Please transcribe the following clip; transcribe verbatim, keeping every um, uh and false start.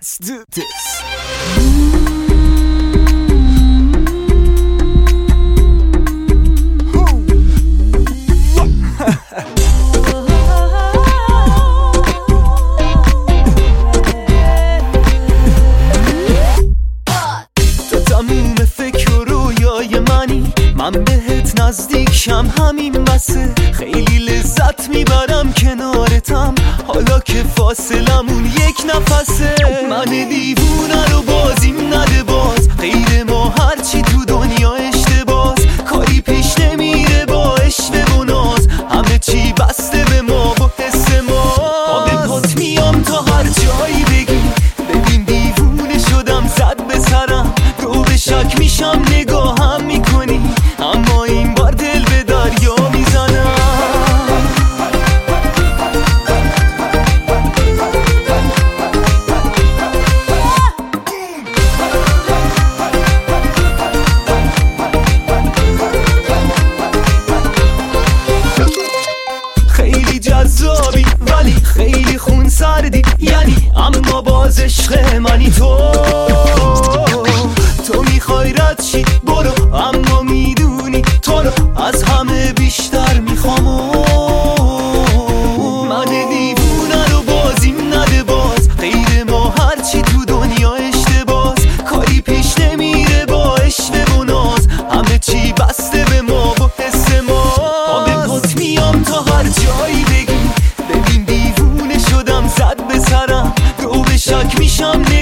Let's do this. تو تموم فکر و رویای منی، من بهت نزدیکشم همین بسه. خیلی لذت میبرم کنارتم، حالا که فاصلمون یک نفسه. من دیوونه رو بازیم نده باز، غیر ما هرچی تو دنیا اشتباس. کاری پیش نمیره با عشق و ناز، همه چی بسته به ما و حس ما. آب پات میام تا هر جایی بگی، ببین دیوونه شدم زد به سرم. رو به شک میشم نگاهم میکنی، اما این بار دل به دریا میزنم. خیلی جذابی ولی خیلی خون سردی، یعنی اما باز عشق منی. تو تو میخوای رد شی برو، اما میدونی تو رو از همه بیشتر میخوام. من دیوونه رو بازیم نده باز، غیر ما هرچی تو دنیا اشتباس. کاری پیش نمیره با عشق و ناز، همه چی بسته به ما و حس ما. آب پات میام تا هر جایی بگی، ببین دیوونه شدم زد به سرم. رو به شک میشم